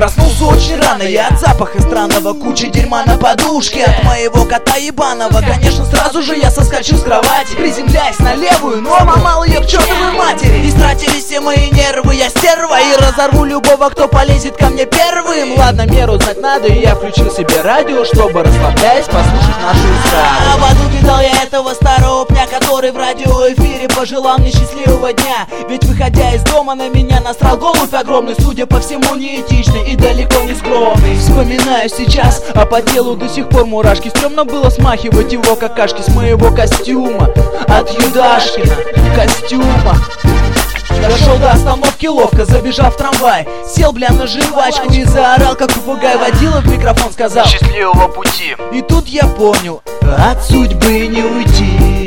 Проснулся очень рано, я от запаха странного, куча дерьма на подушке от моего кота ебаного. Конечно, сразу же я соскочил с кровати, приземляясь на левую, но сломал ее к чертовой матери. Истратили все мои нервы, я стерва, и разорву любого, кто полезет ко мне первым. Ладно, меру знать надо, и я включил себе радио, чтобы, расслабляясь, послушать нашу эстраду. А в аду видал я этого старого пня, который в радиоэфире пожелал мне счастливого дня. Ведь выходя из дома на меня насрал голубь огромный, судя по всему неэтичный и далеко не скромный. Вспоминаю сейчас, а по телу до сих пор мурашки. Стремно было смахивать его какашки с моего костюма. От Юдашкина костюма. Дошел до остановки ловко, забежав в трамвай. Сел, бля, на жвачку и заорал, как попугай. Водила в микрофон сказал: счастливого пути. И тут я понял, от судьбы не уйти.